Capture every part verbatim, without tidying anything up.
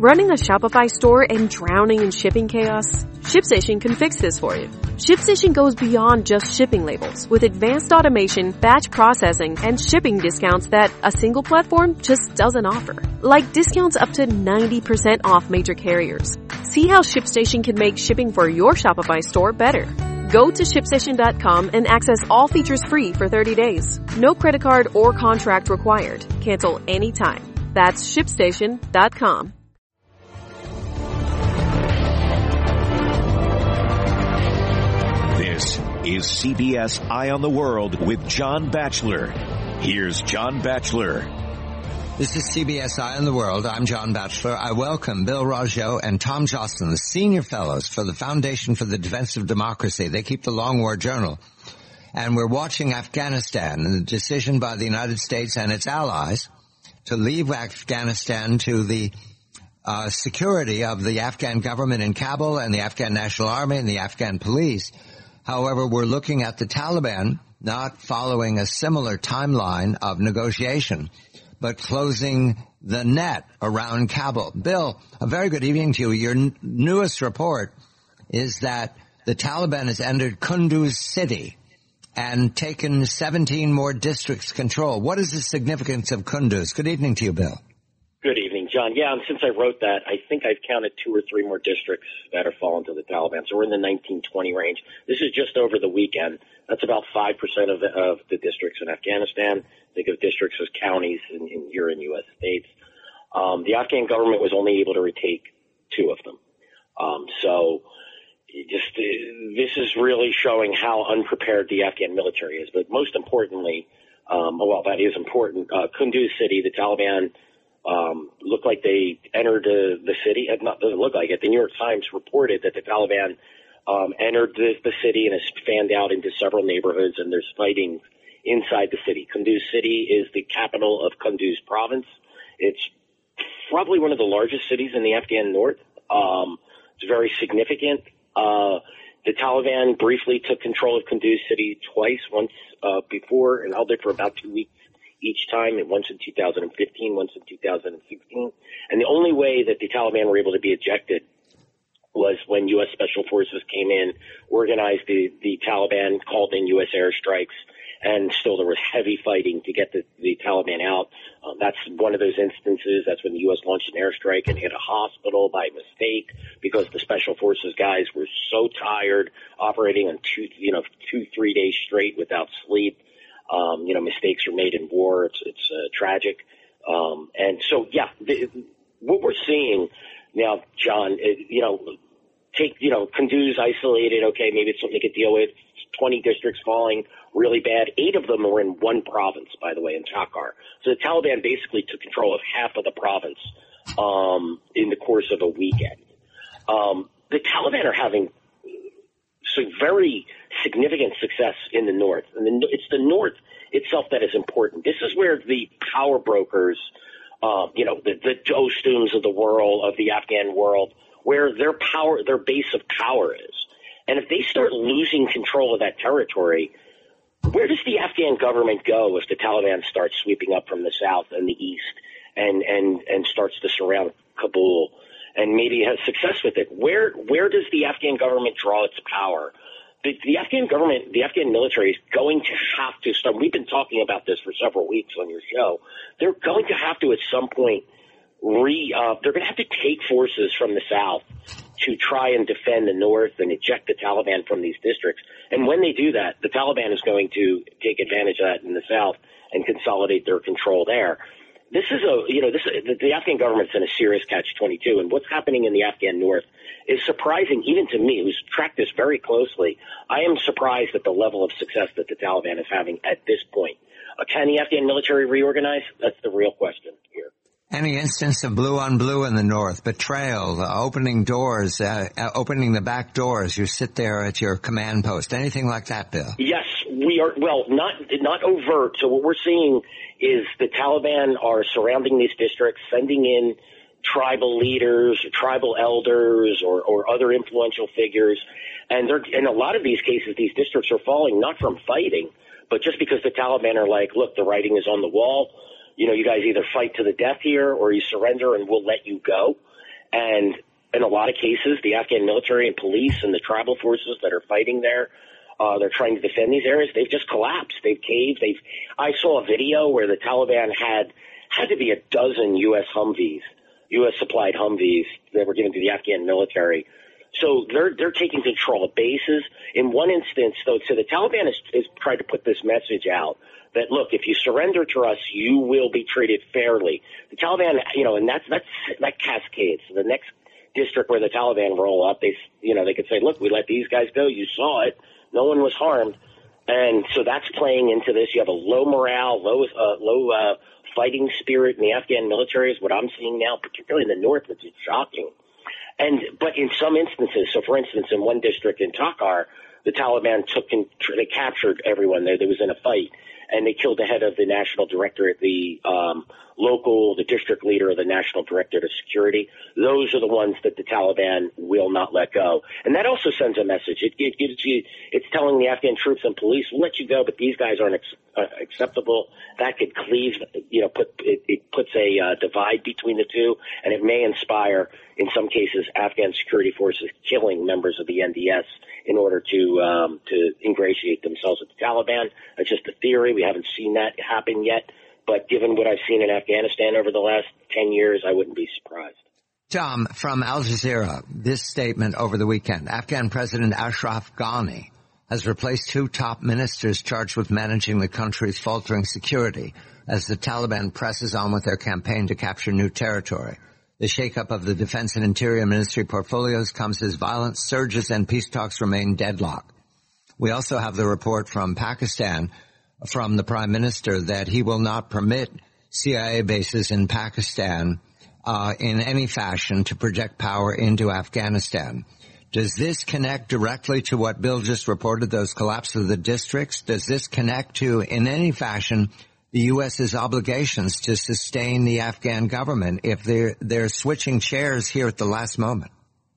Running a Shopify store and drowning in shipping chaos? ShipStation can fix this for you. ShipStation goes beyond just shipping labels with advanced automation, batch processing, and shipping discounts that a single platform just doesn't offer. Like discounts up to ninety percent off major carriers. See how ShipStation can make shipping for your Shopify store better. Go to ShipStation dot com and access all features free for thirty days. No credit card or contract required. Cancel anytime. That's ShipStation dot com. This is C B S Eye on the World with John Batchelor. Here's John Batchelor. This is C B S Eye on the World. I'm John Batchelor. I welcome Bill Raggio and Tom Joscelyn, the senior fellows for the Foundation for the Defense of Democracy. They keep the Long War Journal. And we're watching Afghanistan and the decision by the United States and its allies to leave Afghanistan to the uh, security of the Afghan government in Kabul and the Afghan National Army and the Afghan police. However, we're looking at the Taliban not following a similar timeline of negotiation, but closing the net around Kabul. Bill, a very good evening to you. Your n- newest report is that the Taliban has entered Kunduz city and taken seventeen more districts control. What is the significance of Kunduz? Good evening to you, Bill. Good evening, John. Yeah, and since I wrote that, I think I've counted two or three more districts that have fallen to the Taliban. So we're in the nineteen twenty range. This is just over the weekend. That's about five percent of the, of the districts in Afghanistan. Think of districts as counties in, in here in U S states. Um, the Afghan government was only able to retake two of them. Um, so just uh, this is really showing how unprepared the Afghan military is. But most importantly, um, well, that is important. Uh, Kunduz city, the Taliban Um, looked like they entered uh, the city. It not, doesn't look like it. The New York Times reported that the Taliban um, entered the, the city and has fanned out into several neighborhoods, and there's fighting inside the city. Kunduz city is the capital of Kunduz province. It's probably one of the largest cities in the Afghan north. Um, it's very significant. Uh, the Taliban briefly took control of Kunduz city twice, once uh, before, and held it for about two weeks. Each time, once in two thousand fifteen, once in two thousand sixteen. And the only way that the Taliban were able to be ejected was when U S Special Forces came in, organized the, the Taliban, called in U S airstrikes, and still there was heavy fighting to get the, the Taliban out. Um, that's one of those instances. That's when the U S launched an airstrike and hit a hospital by mistake because the Special Forces guys were so tired, operating on two, you know, two, three days straight without sleep. Um, you know, mistakes are made in war. It's, it's, uh, tragic. Um, and so, yeah, the, what we're seeing now, John, it, you know, take, you know, Kunduz isolated. Okay. Maybe it's something they could deal with. twenty districts falling really bad. Eight of them were in one province, by the way, in Takhar. So the Taliban basically took control of half of the province, um, in the course of a weekend. Um, the Taliban are having some very significant success in the north. And the, it's the north itself that is important. This is where the power brokers, uh, you know, the, the Dostums of the world, of the Afghan world, where their power, their base of power is. And if they start losing control of that territory, where does the Afghan government go if the Taliban starts sweeping up from the south and the east and, and, and starts to surround Kabul and maybe has success with it? Where, where does the Afghan government draw its power? The, the Afghan government, the Afghan military is going to have to start. We've been talking about this for several weeks on your show. They're going to have to at some point re, uh, they're going to have to take forces from the south to try and defend the north and eject the Taliban from these districts. And when they do that, the Taliban is going to take advantage of that in the south and consolidate their control there. This is a, you know, this, the, the Afghan government's in a serious catch twenty-two, and what's happening in the Afghan north is surprising even to me, who's tracked this very closely. I am surprised at the level of success that the Taliban is having at this point. Uh, can the Afghan military reorganize? That's the real question here. Any instance of blue on blue in the north, betrayal, uh, opening doors, uh, uh, opening the back doors, you sit there at your command post, anything like that, Bill? Yes, we are, well, not, not overt. So what we're seeing is the Taliban are surrounding these districts, sending in tribal leaders, tribal elders, or, or other influential figures. And they're, in a lot of these cases, these districts are falling not from fighting, but just because the Taliban are like, look, the writing is on the wall. You know, you guys either fight to the death here or you surrender and we'll let you go. And in a lot of cases, the Afghan military and police and the tribal forces that are fighting there, uh, they're trying to defend these areas. They've just collapsed. They've caved. They've. I saw a video where the Taliban had had to be a dozen U S Humvees, U S supplied Humvees that were given to the Afghan military. So they're they're taking control of bases. In one instance, though, so the Taliban has, has tried to put this message out that, look, if you surrender to us, you will be treated fairly. The Taliban, you know, and that's that's that cascades. So the next district where the Taliban roll up, they, you know, they could say, look, we let these guys go. You saw it. No one was harmed. And so that's playing into this. You have a low morale, low uh, low uh, fighting spirit in the Afghan military is what I'm seeing now, particularly in the north, which is shocking. And but in some instances, so for instance, in one district in Takhar, the Taliban took and they captured everyone there that was in a fight, and they killed the head of the national directorate, the um, local, the district leader of the national directorate of security. Those are the ones that the Taliban will not let go. And that also sends a message. It, it gives you, it's telling the Afghan troops and police, we'll let you go, but these guys aren't ex- uh, acceptable. That could cleave, you know, put it, it puts a uh, divide between the two, and it may inspire, in some cases, Afghan security forces killing members of the N D S in order to um, to ingratiate themselves with the Taliban. That's just a theory. We haven't seen that happen yet. But given what I've seen in Afghanistan over the last ten years, I wouldn't be surprised. Tom, from Al Jazeera, this statement over the weekend. Afghan President Ashraf Ghani has replaced two top ministers charged with managing the country's faltering security as the Taliban presses on with their campaign to capture new territory. The shakeup of the Defense and Interior Ministry portfolios comes as violence surges and peace talks remain deadlocked. We also have the report from Pakistan from the Prime Minister that he will not permit C I A bases in Pakistan uh, in any fashion to project power into Afghanistan. Does this connect directly to what Bill just reported, those collapse of the districts? Does this connect to, in any fashion, the U S's obligations to sustain the Afghan government if they're, they're switching chairs here at the last moment?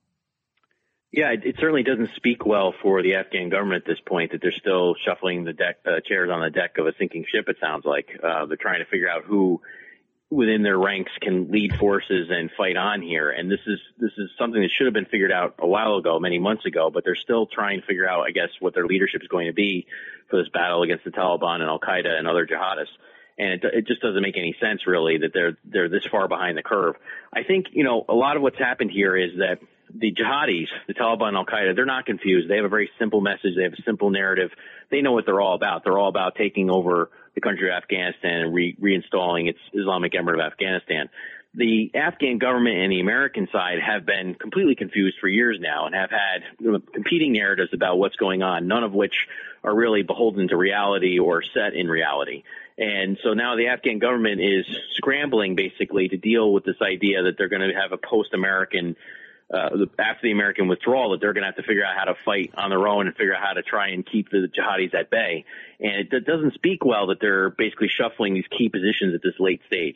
Yeah, it, it certainly doesn't speak well for the Afghan government at this point that they're still shuffling the deck, uh, chairs on the deck of a sinking ship, it sounds like. Uh, they're trying to figure out who within their ranks can lead forces and fight on here. And this is this is something that should have been figured out a while ago, many months ago, but they're still trying to figure out, I guess, what their leadership is going to be for this battle against the Taliban and Al-Qaeda and other jihadists. And it, it just doesn't make any sense, really, that they're they're this far behind the curve. I think, you know, a lot of what's happened here is that the jihadis, the Taliban and Al-Qaeda, they're not confused. They have a very simple message. They have a simple narrative. They know what they're all about. They're all about taking over the country of Afghanistan and re- reinstalling its Islamic Emirate of Afghanistan. The Afghan government and the American side have been completely confused for years now and have had you know, competing narratives about what's going on, none of which are really beholden to reality or set in reality. And so now the Afghan government is scrambling basically to deal with this idea that they're going to have a post-American Uh, after the American withdrawal, that they're going to have to figure out how to fight on their own and figure out how to try and keep the jihadis at bay. And it, it doesn't speak well that they're basically shuffling these key positions at this late stage.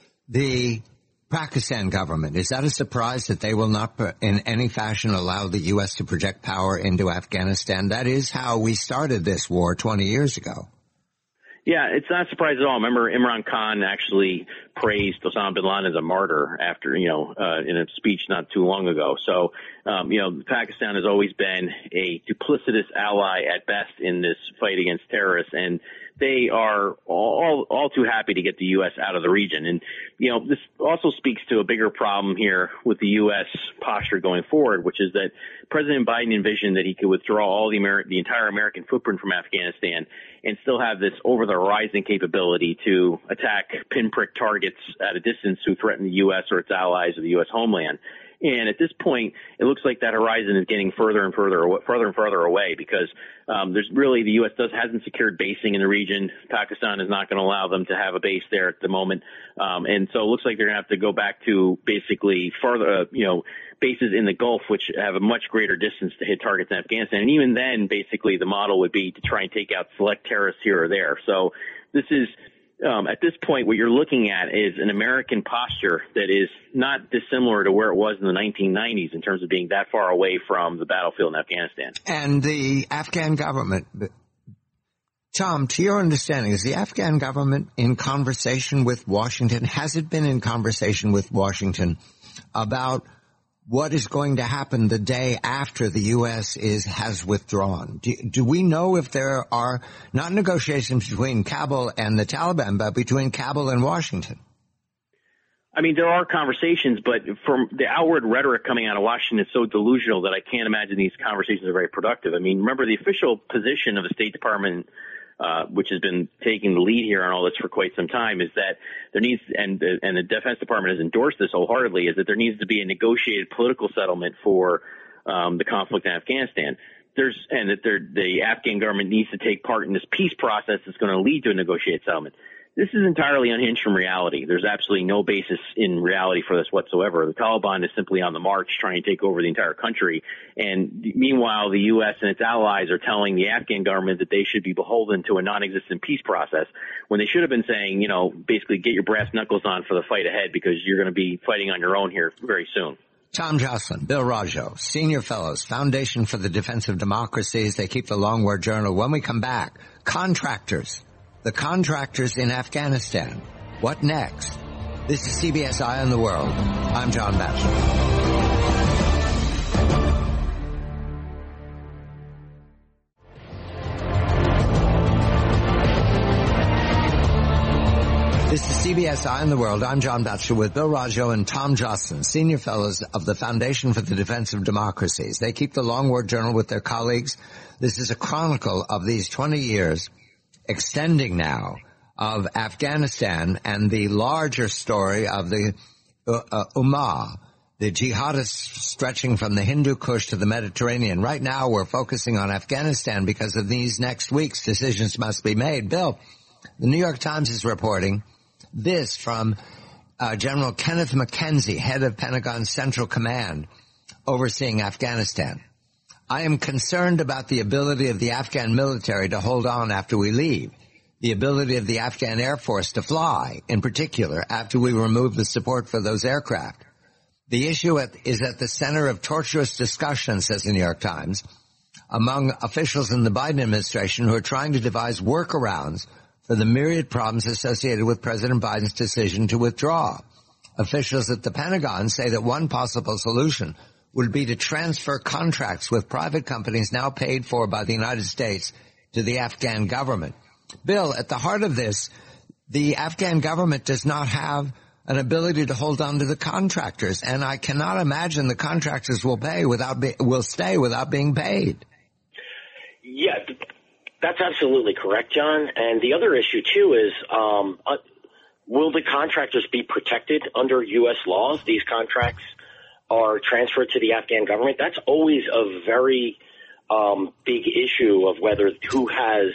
The Pakistan government, is that a surprise that they will not in any fashion allow the U S to project power into Afghanistan? That is how we started this war twenty years ago. Yeah, it's not a surprise at all. Remember, Imran Khan actually praised Osama bin Laden as a martyr after, you know, uh, in a speech not too long ago. So, um, you know, Pakistan has always been a duplicitous ally at best in this fight against terrorists, and they are all, all too happy to get the U S out of the region. And, you know, this also speaks to a bigger problem here with the U S posture going forward, which is that President Biden envisioned that he could withdraw all the Ameri- the entire American footprint from Afghanistan and still have this over-the-horizon capability to attack pinprick targets at a distance who threaten the U S or its allies or the U S homeland. And at this point, it looks like that horizon is getting further and further, further and further away because um, there's really the U S does hasn't secured basing in the region. Pakistan is not going to allow them to have a base there at the moment, um, and so it looks like they're going to have to go back to basically further, uh, you know, bases in the Gulf, which have a much greater distance to hit targets in Afghanistan. And even then, basically, the model would be to try and take out select terrorists here or there. So this is. Um, at this point, what you're looking at is an American posture that is not dissimilar to where it was in the nineteen nineties in terms of being that far away from the battlefield in Afghanistan. And the Afghan government, Tom, to your understanding, is the Afghan government in conversation with Washington? Has it been in conversation with Washington about what is going to happen the day after the U S is has withdrawn? Do, do we know if there are not negotiations between Kabul and the Taliban, but between Kabul and Washington? I mean, there are conversations, but from the outward rhetoric coming out of Washington is so delusional that I can't imagine these conversations are very productive. I mean, remember the official position of the State Department, uh, which has been taking the lead here on all this for quite some time, is that there needs, and the, and the Defense Department has endorsed this wholeheartedly, is that there needs to be a negotiated political settlement for um, the conflict in Afghanistan. There's, and that there, the Afghan government needs to take part in this peace process that's going to lead to a negotiated settlement. This is entirely unhinged from reality. There's absolutely no basis in reality for this whatsoever. The Taliban is simply on the march trying to take over the entire country. And meanwhile, the U S and its allies are telling the Afghan government that they should be beholden to a non-existent peace process when they should have been saying, you know, basically get your brass knuckles on for the fight ahead because you're going to be fighting on your own here very soon. Tom Joscelyn, Bill Rajo, Senior Fellows, Foundation for the Defense of Democracies. They keep the Long War Journal. When we come back, contractors. The contractors in Afghanistan. What next? This is C B S Eye on the World. I'm John Batchelor. This is C B S Eye on the World. I'm John Batchelor with Bill Rajo and Tom Joscelyn, Senior Fellows of the Foundation for the Defense of Democracies. They keep the Long War Journal with their colleagues. This is a chronicle of these twenty years extending now of Afghanistan and the larger story of the uh, uh, Ummah, the jihadists stretching from the Hindu Kush to the Mediterranean. Right now we're focusing on Afghanistan because of these next weeks decisions must be made. Bill, the New York Times is reporting this from uh, General Kenneth McKenzie, head of Pentagon Central Command, overseeing Afghanistan. I am concerned about the ability of the Afghan military to hold on after we leave, the ability of the Afghan Air Force to fly, in particular, after we remove the support for those aircraft. The issue at, is at the center of tortuous discussion, says the New York Times, among officials in the Biden administration who are trying to devise workarounds for the myriad problems associated with President Biden's decision to withdraw. Officials at the Pentagon say that one possible solution would be to transfer contracts with private companies now paid for by the United States to the Afghan government. Bill, at the heart of this, the Afghan government does not have an ability to hold on to the contractors, and I cannot imagine the contractors will pay without be, will stay without being paid. Yeah, that's absolutely correct, John. And the other issue too is, um, uh, will the contractors be protected under U S laws? These contracts are transferred to the Afghan government. That's always a very um, big issue of whether who has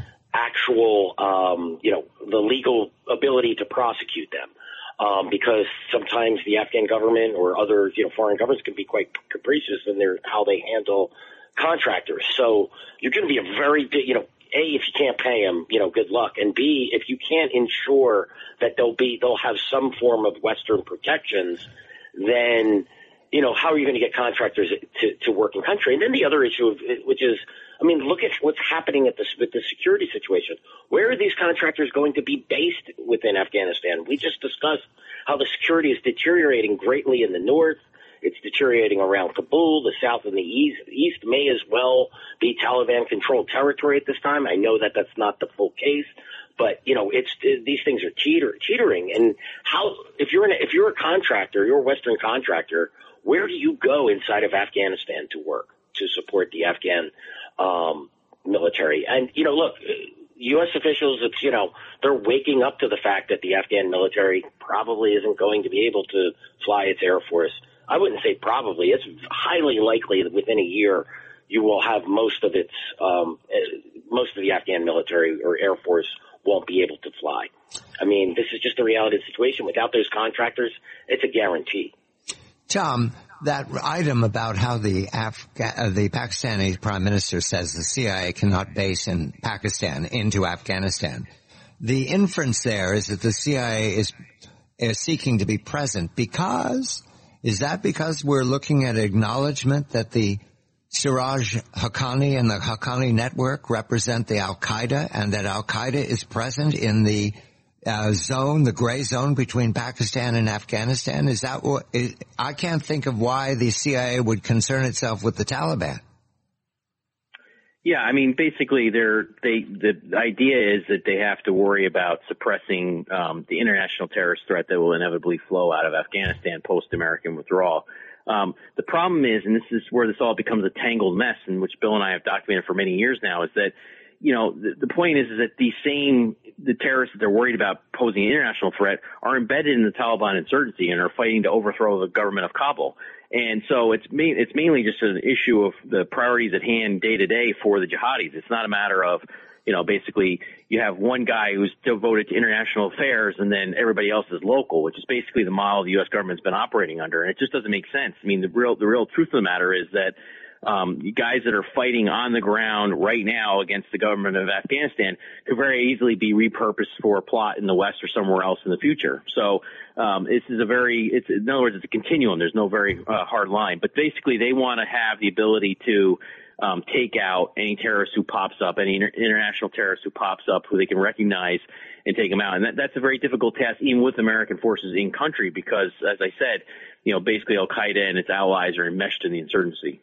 actual, um, you know, the legal ability to prosecute them. Um, because sometimes the Afghan government or other, you know, foreign governments can be quite capricious in their how they handle contractors. So you're going to be a very big, you know, A, if you can't pay them, you know, good luck. And B, if you can't ensure that they'll be, they'll have some form of Western protections, then, you know, how are you going to get contractors to, to work in country? And then the other issue, of, which is, I mean, look at what's happening at this, with the security situation. Where are these contractors going to be based within Afghanistan? We just discussed how the security is deteriorating greatly in the north. It's deteriorating around Kabul. The south and the east, east may as well be Taliban-controlled territory at this time. I know that that's not the full case, but you know, it's these things are teeter, teetering. And how, if you're an, if you're a contractor, you're a Western contractor, where do you go inside of Afghanistan to work to support the Afghan um, military? And you know, look, U S officials, it's you know, they're waking up to the fact that the Afghan military probably isn't going to be able to fly its air force. I wouldn't say probably. It's highly likely that within a year you will have most of its, um, most of the Afghan military or Air Force won't be able to fly. I mean, this is just the reality of the situation. Without those contractors, it's a guarantee. Tom, that item about how the Afga- uh, the Pakistani Prime Minister says the C I A cannot base in Pakistan into Afghanistan. The inference there is that the C I A is, is seeking to be present because... Is that because we're looking at acknowledgement that the Siraj Haqqani and the Haqqani network represent the Al-Qaeda and that Al-Qaeda is present in the uh, zone, the gray zone between Pakistan and Afghanistan? Is that what, is, I can't think of why the C I A would concern itself with the Taliban. Yeah, I mean, basically, they're, they, the idea is that they have to worry about suppressing um, the international terrorist threat that will inevitably flow out of Afghanistan post-American withdrawal. Um, the problem is, and this is where this all becomes a tangled mess, in which Bill and I have documented for many years now, is that, you know, the, the point is, is that these same, the terrorists that they're worried about posing an international threat are embedded in the Taliban insurgency and are fighting to overthrow the government of Kabul. And so it's main, it's mainly just an issue of the priorities at hand day to day for the jihadis. It's not a matter of, you know, basically you have one guy who's devoted to international affairs and then everybody else is local, which is basically the model the U S government's been operating under. And it just doesn't make sense. I mean, the real, the real truth of the matter is that Um, guys that are fighting on the ground right now against the government of Afghanistan could very easily be repurposed for a plot in the West or somewhere else in the future. So um, this is a very, it's, in other words, it's a continuum. There's no very uh, hard line. But basically, they want to have the ability to um, take out any terrorist who pops up, any inter- international terrorist who pops up, who they can recognize and take them out. And that, that's a very difficult task, even with American forces in country, because, as I said, you know, basically Al-Qaeda and its allies are enmeshed in the insurgency.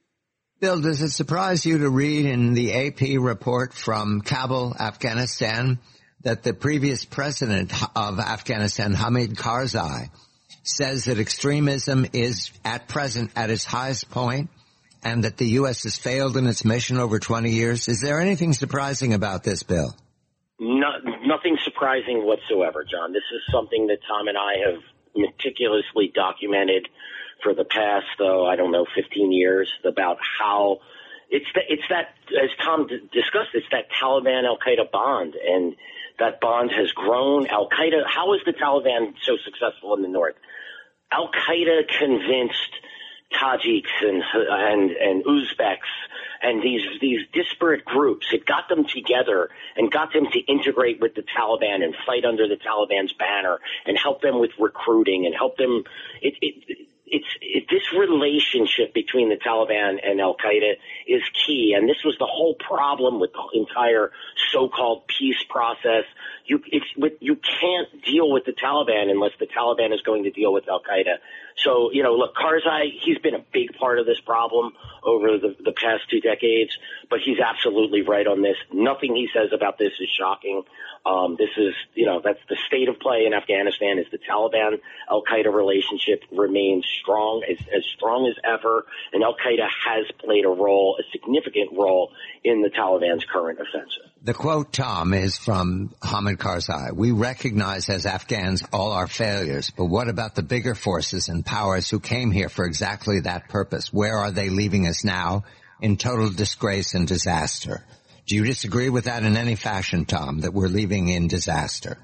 Bill, does it surprise you to read in the A P report from Kabul, Afghanistan, that the previous president of Afghanistan, Hamid Karzai, says that extremism is at present at its highest point and that the U S has failed in its mission over twenty years? Is there anything surprising about this, Bill? No, nothing surprising whatsoever, John. This is something that Tom and I have meticulously documented for the past, though, I don't know, fifteen years, about how it's the, it's that, as Tom d- discussed, it's that Taliban Al-Qaeda bond, and that bond has grown. Al-Qaeda, how is the Taliban so successful in the north? Al-Qaeda convinced Tajiks and and and Uzbeks and these these disparate groups. It got them together and got them to integrate with the Taliban and fight under the Taliban's banner and help them with recruiting and help them. It, it, It's it, this relationship between the Taliban and Al-Qaeda is key, and this was the whole problem with the entire so-called peace process. You it's, with, you can't deal with the Taliban unless the Taliban is going to deal with Al-Qaeda. So, you know, look, Karzai, he's been a big part of this problem over the, the past two decades, but he's absolutely right on this. Nothing he says about this is shocking. Um, this is, you know, that's the state of play in Afghanistan. Is the Taliban Al-Qaeda relationship remains strong, as, as strong as ever, and Al-Qaeda has played a role, a significant role in the Taliban's current offensive. The quote, Tom, is from Hamid Karzai. We recognize as Afghans all our failures, but what about the bigger forces and powers who came here for exactly that purpose? Where are they leaving us now? In total disgrace and disaster. Do you disagree with that in any fashion, Tom, that we're leaving in disaster?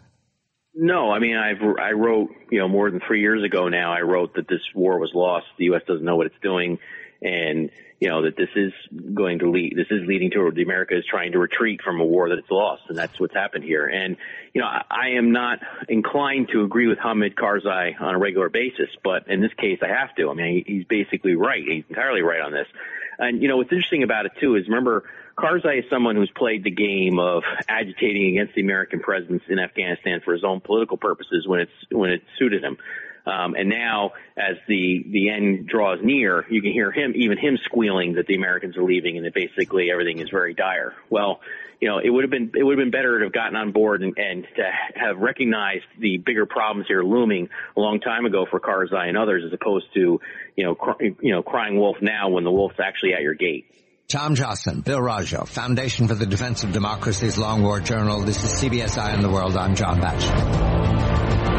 No, I mean, I've, I wrote, you know, more than three years ago now, I wrote that this war was lost. The U S doesn't know what it's doing. And, you know, that this is going to lead, this is leading to, the America is trying to retreat from a war that it's lost. And that's what's happened here. And, you know, I, I am not inclined to agree with Hamid Karzai on a regular basis, but in this case, I have to. I mean, he, he's basically right. He's entirely right on this. And, you know, what's interesting about it, too, is remember, Karzai is someone who's played the game of agitating against the American presence in Afghanistan for his own political purposes when it's when it suited him. Um, and now, as the the end draws near, you can hear him, even him, squealing that the Americans are leaving and that basically everything is very dire. Well, you know, it would have been it would have been better to have gotten on board and, and to have recognized the bigger problems here looming a long time ago for Karzai and others, as opposed to you know cr- you know crying wolf now when the wolf's actually at your gate. Tom Joscelyn, Bill Raggio, Foundation for the Defense of Democracy's Long War Journal. This is C B S Eye on the World. I'm John Batchelor.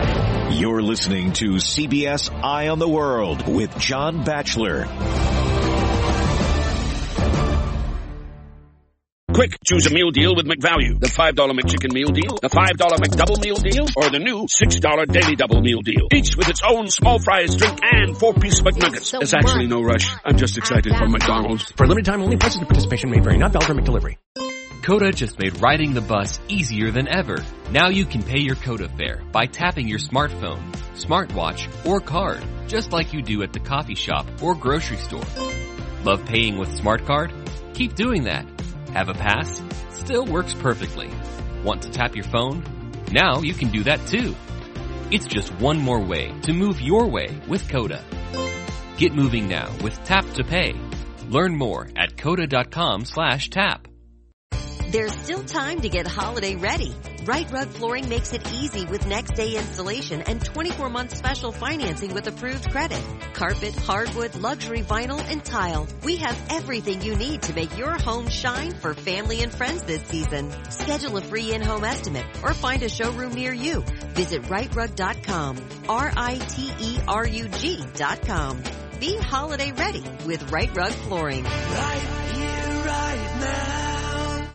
You're listening to C B S Eye on the World with John Batchelor. Quick, choose a meal deal with McValue. The five dollar McChicken meal deal, the five dollar McDouble meal deal, or the new six dollar Daily Double meal deal. Each with its own small fries, drink, and four-piece McNuggets. So There's actually no rush. I'm just excited for McDonald's. For a limited time only, prices and participation may vary. Not valid for McDelivery. Coda just made riding the bus easier than ever. Now you can pay your Coda fare by tapping your smartphone, smartwatch, or card, just like you do at the coffee shop or grocery store. Love paying with Smart Card? Keep doing that. Have a pass? Still works perfectly. Want to tap your phone? Now you can do that too. It's just one more way to move your way with Coda. Get moving now with Tap to Pay. Learn more at coda.com slash tap. There's still time to get holiday ready. Right Rug Flooring makes it easy with next day installation and twenty-four month special financing with approved credit. Carpet, hardwood, luxury vinyl, and tile. We have everything you need to make your home shine for family and friends this season. Schedule a free in-home estimate or find a showroom near you. Visit right rug dot com. R I T E R U G dot com. Be holiday ready with Right Rug Flooring. Right here, right now.